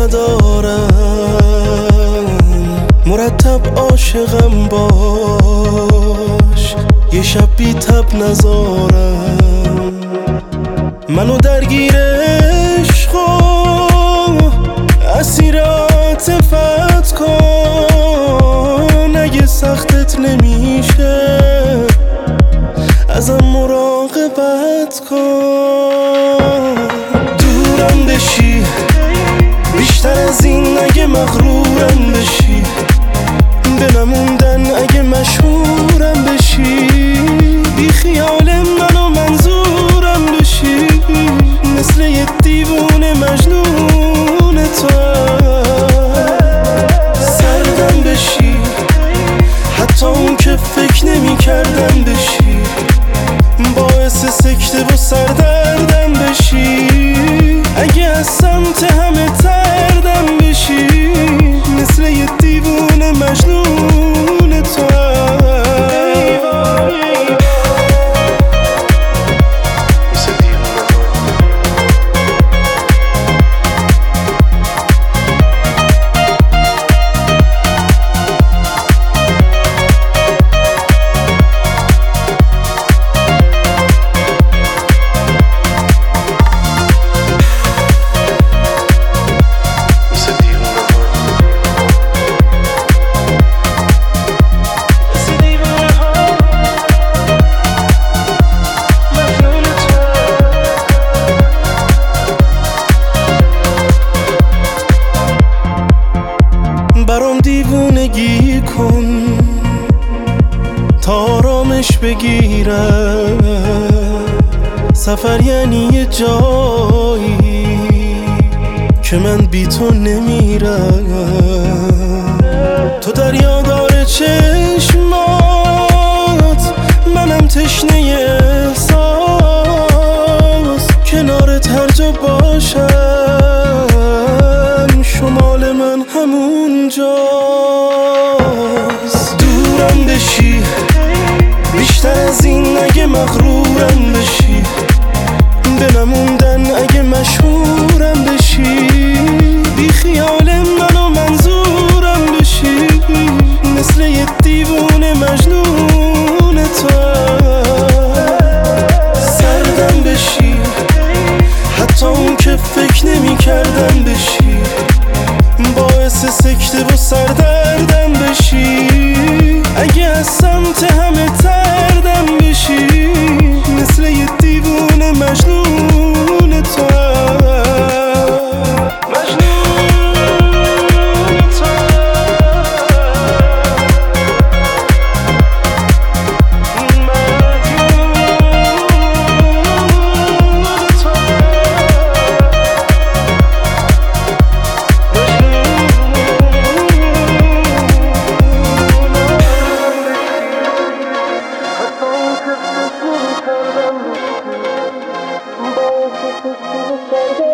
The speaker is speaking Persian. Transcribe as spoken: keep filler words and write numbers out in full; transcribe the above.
ندارم، مرتب عاشقم باش، یه شب بی تب نذارم. منو درگیر عشق و اسیر عاطفت کن، اگه سختت نمیشه ازم مراقبت کن. دورم بشی بیشتر از این اگه مغرورم بشی، به نموندن اگه مشهورم بشی، بی خیال من و منظورم بشی، مثل یه دیوونه مجنون تو. سردم بشی حتی اون که فکر نمی کردم بشی، باعث سکته و سردردم بشی، اگه از سمت همه تردم بشی، مثل یه دیوونه مجنون تو. برام دیوونگی کن تا آرامش بگیرم، سفر یعنی یه جایی که من بی تو نمیرم. تو دریادار چشمات، منم تشنه احساس، کنارت هر جا باشم شمال من همون جاست. دورم بشی بیشتر از این اگه مغرورم بشی، به نموندن اگه مشهورم بشی، بی خیال من و منظورم بشی، مثل یه دیوونه مجنون تو. سردم بشی حتی اون که فکر نمی کردم بشی، باعث سکته و سردردم بشی، اگه از سمت همه تردم بشی، مثل یه دیوونه مجنون تو. Thank you.